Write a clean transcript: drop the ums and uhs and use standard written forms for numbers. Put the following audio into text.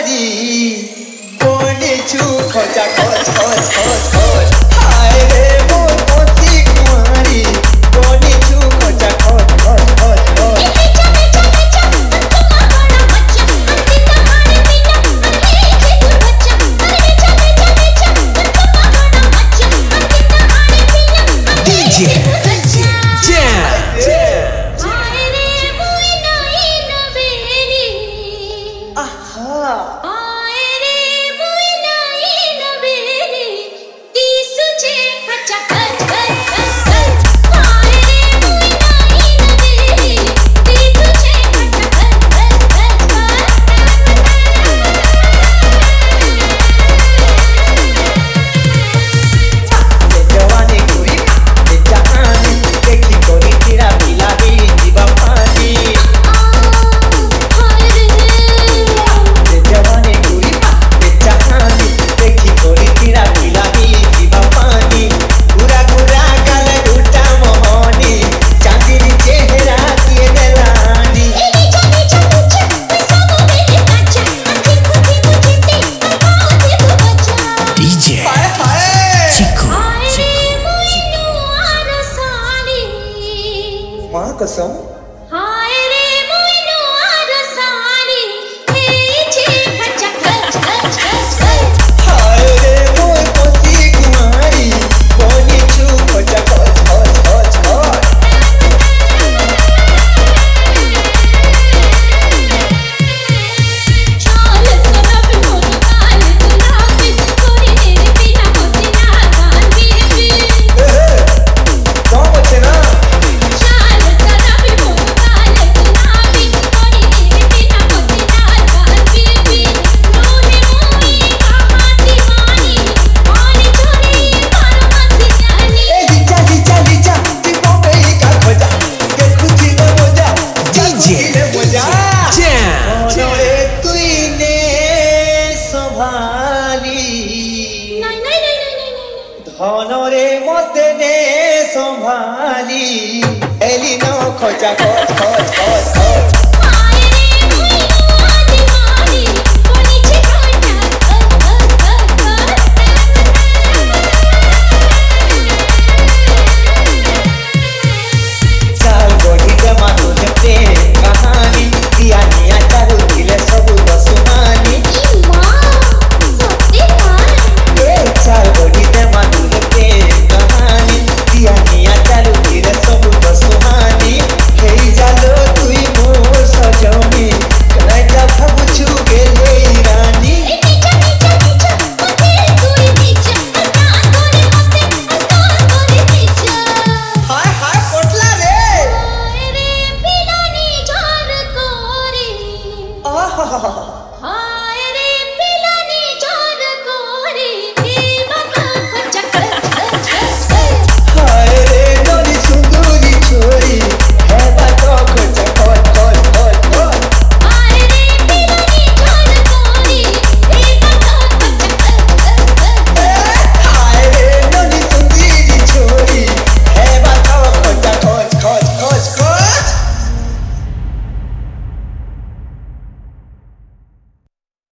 কুমারী বনেছু খোঁজা খোঁজ খোঁজ খোঁজ খোঁজ হায় রে মোর পতি কুমারী বনেছু খোঁজা খোঁজ খোঁজ খোঁজ খোঁজ कसम हाय रे मोइनो आरसानी हेचे खचा खच खच खच खच हाय रे मोर पति कुमारी बनेछु खचा खच खच खच खच चाल तरफ मोर काल गुलाबी तोरे तेरे बिना होती ना गांधी भी कौन बच्चे ना ধনরে মতে নে সম্ভালি এলি ন খোঁজা খোঁজ খোঁজ খোঁজ খোঁজ हाय रे मोइनो आदिवानी बनेছে খোঁজা খোঁজ খোঁজ খোঁজ চাল গড়িতে মানুষ প্রেম কাহানি দিয়া নিয়া চারু দিলে সবু সুহানি মা সত্যি তাই চাল গড়িতে মানুষ প্রেম কাহানি দিয়া নিয়া চারু দিলে সবু সুহানি হেই জালো তুই মোর সজনী কেটা ভাবুছু গেলে রানী নিচা নিচা নিচা মতে তুই নিচা না করে মতে করে নিচা হায় হায় পটলা রে রে পিলানি ঝড় করে আহা